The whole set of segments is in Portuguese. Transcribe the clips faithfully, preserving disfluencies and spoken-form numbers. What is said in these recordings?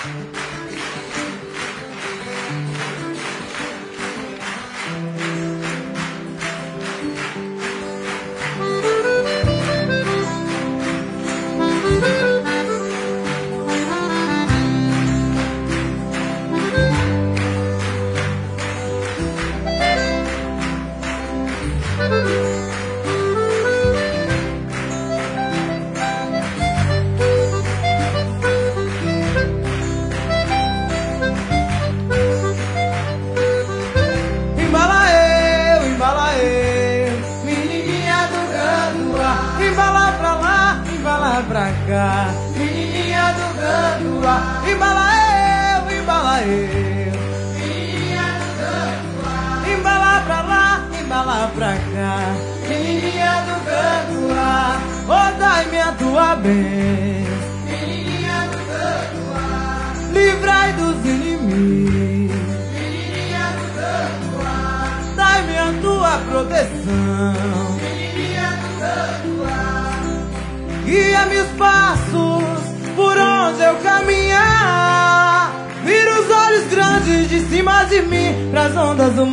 Pra cá, menininha do Ganduá, embala eu, embala eu, menininha do Ganduá, embala pra lá, embala pra cá, menininha do Ganduá, oh, dai-me a tua bênção, menininha do Ganduá, livrai dos inimigos, menininha do Ganduá, dai-me a tua proteção, menininha do Ganduá. Guia meus passos por onde eu caminhar. Vira os olhos grandes de cima de mim pras ondas do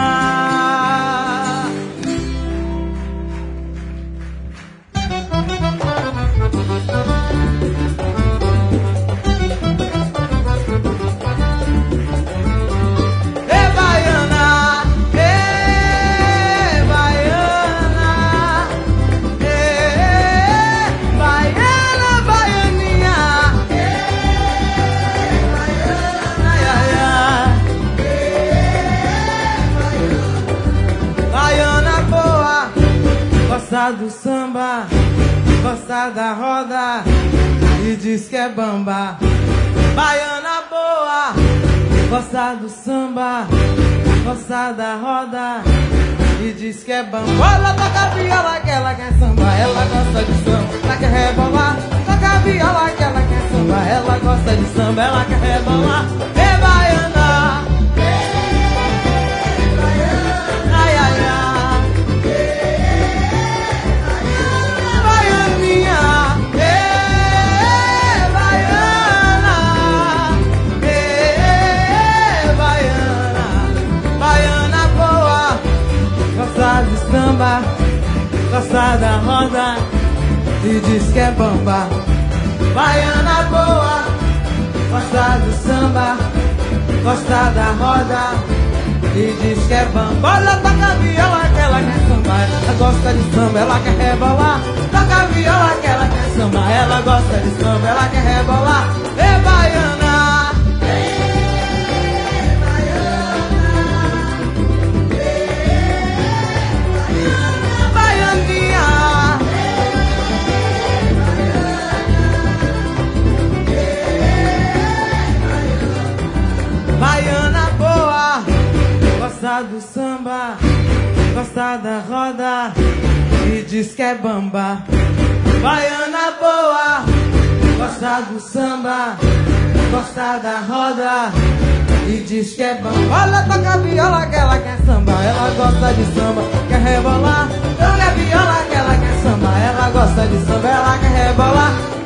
mar. Ei, baiana, ei, baiana, ei, baiana, baianinha, ei, baiana, ai, ai, ai. Baiana boa, gosta do samba, gosta da roda e diz que é bamba. Baiana boa, gosta do samba, gosta da roda e diz que é bamba. Ela toca viola que ela quer samba, ela gosta de samba, ela quer rebolar. Toca viola que ela quer samba, ela gosta de samba, ela quer rebolar. Ei, baiana, ai, ai, ai, baianinha, ei, baiana, ei, baiana, baiana boa, gosta de samba, gosta da roda e diz que é bamba. Baiana boa, gosta do samba, gosta da roda e diz que é bamba. Olha, toca viola que ela quer samba, ela gosta de samba, ela quer rebolar. Toca viola que ela quer samba, ela gosta de samba, ela quer rebolar. Ei, baiana, baianinha, baiana boa, gosta do samba, gosta da roda e diz que é bamba. Baiana boa, gosta do samba, gosta da roda e diz que é bamba. Olha, toca viola que ela quer samba, ela gosta de samba, quer rebolar. Toca viola que ela quer samba, ela gosta de samba, ela quer rebolar.